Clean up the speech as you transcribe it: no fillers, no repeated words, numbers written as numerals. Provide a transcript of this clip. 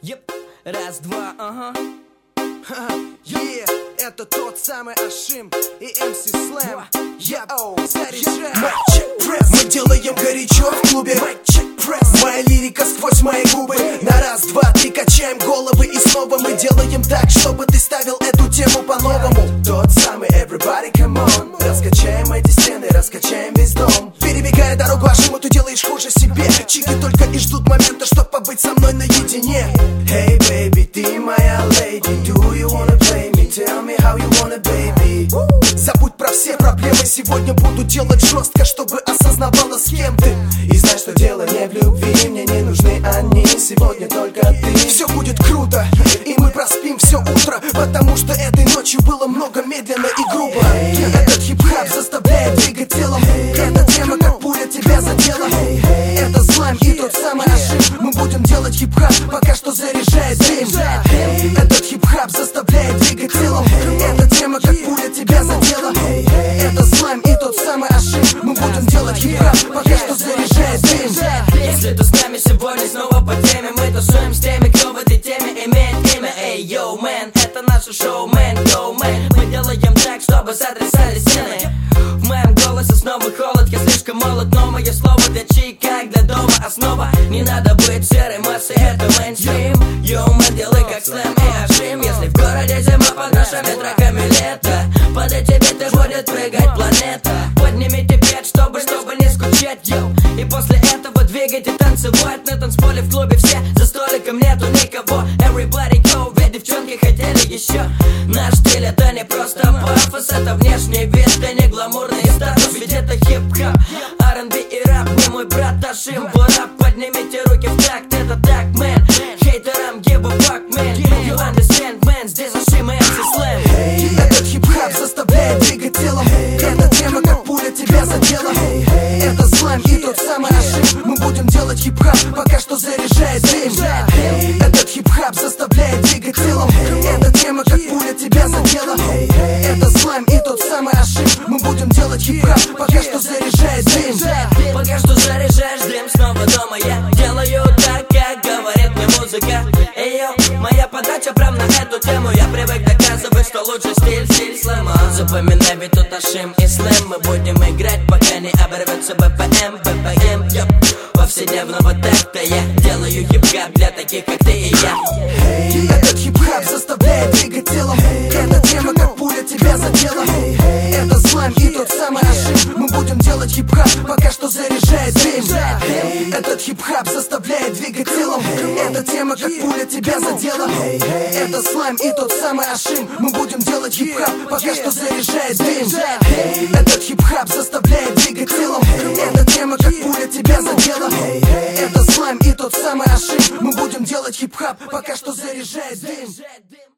Еп, раз, два, ага. Это тот самый Ашим и MC Slam. Мы делаем горячо в клубе. Моя лирика сквозь мои губы. На раз, два, три качаем головы. И снова мы делаем так, чтобы ты ставил эту тему по-новому. Тот самый everybody come on. Раскачаем эти стены, раскачаем весь дом. Перебегая дорогу Ашиму, ты делаешь хуже себе. Чики только и ждут момента, чтоб побыть со мной наедине. Hey baby, ты моя lady. Do you wanna play me? Tell me how you wanna, baby. Забудь про все проблемы, сегодня буду делать жестко, чтобы осознавала, с кем ты. И знай, что дело не в любви, мне не нужны они, сегодня только ты. Все будет круто, и мы проспим все утро, потому что этой ночью было много медленно и грубо. Этот хип-хап заставляет двигать телом. Эта тема как пуля тебя задела. Это слайм и тот самый Ашим. Мы будем делать хип-хап, пока что заряжает дым. Этот хип-хап заставляет двигать телом. Эта тема как пуля тебя задела. Это слайм и тот самый Ашим. Мы будем делать хип-хап, пока что заряжает дым. Если ты с нами сегодня снова по теме, мы тусуем с теми, кто в этой теме имеет имя. Эй, йоу, мэн, это наше шоу, мэн, гоу, мэн. Мы делаем так, чтобы сотрясали стены. В моем голосе снова холод, я слишком молод, но мое слово для чаек, как для дома основа. Не надо быть серой массой, это мейнстрим. Йоу, мэн, делай как Слэм и Ашим. Если в городе зима, под нашими треками лето, под эти биты будет прыгать планета. Поднимите пять, чтобы не скучать, йоу. И после этого двигать и танцевать на танцполе в клубе все. За столиком нету никого, everybody go. Ведь девчонки хотели еще. Наш стиль это не просто пафос, это внешний вид, это не гламурный статус. Ведь это хип-хап, R&B и рэп. Не мой брат Ашим, Бурап. Поднимите руки в такт, это так, мэн. Хейтерам give a fuck, man. You understand, man, здесь Ашим и MC Slam. Этот хип-хап заставляет двигать телом. Эта тема как пуля тебя задела. Это слайм и тот самый Ашим. Мы будем делать хип-хап, пока что заряжает дым. Этот хип-хап заставляет двигать телом. Эта тема как пуля тебя задела. Это слайм и тот самый Ашим. Мы будем делать хип-хап, пока что заряжает дым. Пока что заряжаешь дым, снова дома я делаю так, как говорит мне музыка. Эй, йо, моя подача прям на эту тему. Я привык доказывать, что лучший стиль слэма. Запоминай, ведь тут Ашим и Слэм. Мы будем играть, пока не оборвется BPM, BPM, йоп. Повседневного такта я делаю хип-хап для таких, как ты и я. Этот хип-хап заставляет двигать телом. Эта тема как пуля тебя задела. Это слайм и тот самый Ашим. Мы будем делать хип-хап, пока что заряжает дым. Этот хип-хап заставляет двигать телом. Эта тема как пуля тебя задела. Это слайм и тот самый Ашим. Мы будем делать хип-хап, пока что заряжает дым. Этот хип-хап заставляет двигать телом. Эта тема как пуля тебя задела. Это слайм и тот самый Ашим. Мы будем делать хип-хап, пока что заряжает дым.